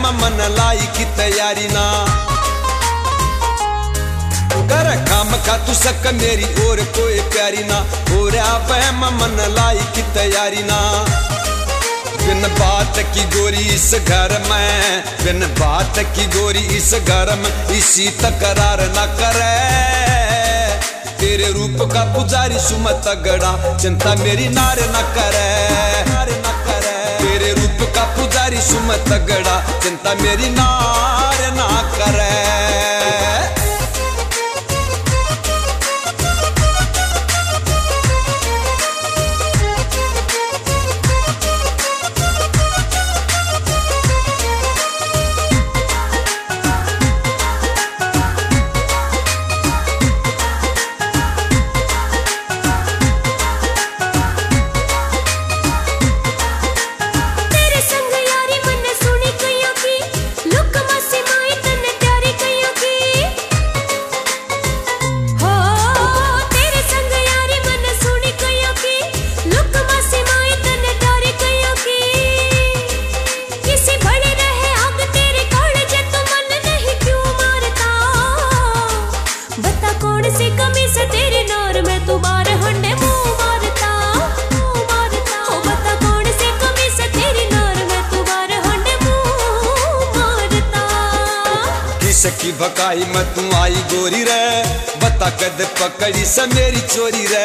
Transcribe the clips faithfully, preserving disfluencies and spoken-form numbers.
मन लाई की तैयारी ना कर काम खा तू सक मेरी और कोई प्यारी ना हो रहा बहम मन लाई की तैयारी ना बिन बात की गोरी इस घर में बिन बात की गोरी इस घर में इसी तकरार न करे तेरे रूप का पुजारी सुमत तगड़ा चिंता मेरी नार न करे नार न करे तेरे रूप का पुजारी सुमत तगड़ा चिंता मेरी नार न करे की भकाई में तू आई गोरी रे बता कद पकड़ी स मेरी चोरी रे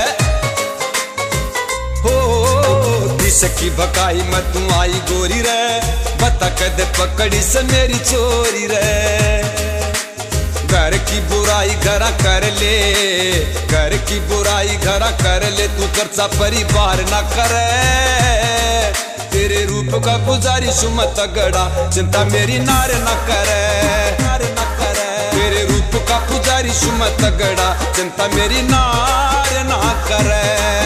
हो दिस की भकाई में तू आई गोरी रे बता कद पकड़ी स मेरी चोरी रे घर की बुराई घरा कर ले घर की बुराई घरा कर ले तू खर्चा परिवार ना करे तेरे रूप का पुजारी सुमत तगड़ा चिंता मेरी नार न करे नार न करे तेरे रूप का पुजारी सुमत तगड़ा चिंता मेरी नार न करे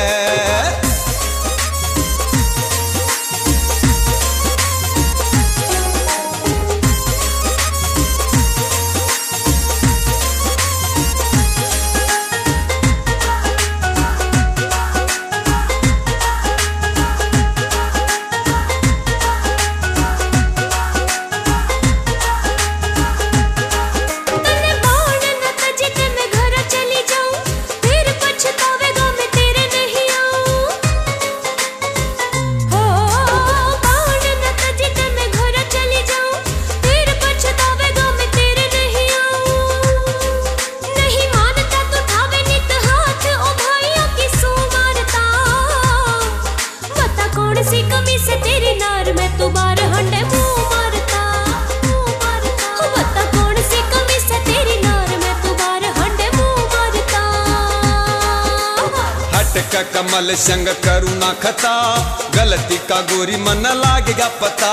कमल संग करुणा खता गलती का गोरी मन लागेगा पता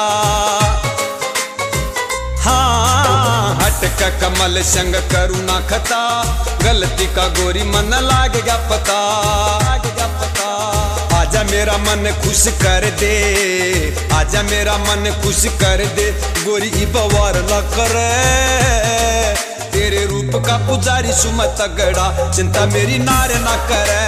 हाँ हट का कमल संग करुणा खता गलती का गोरी मन लागेगा पता लागेगा पता आजा मेरा मन खुश कर दे आजा मेरा मन खुश कर दे गोरी बवार न करे तेरे रूप का पुजारी सुमत तगड़ा चिंता मेरी नार न करे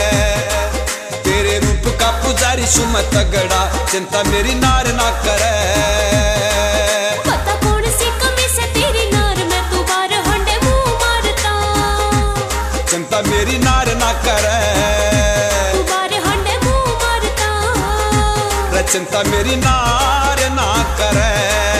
तेरे रूप का पुजारी सुमत तगड़ा चिंता मेरी नार ना करे पता कौन सी कमी से तेरी नार में तू बार हंडे मुंह मारता चिंता मेरी नार ना करे तू बार हंडे मुंह मारता चिंता मेरी नार ना करे।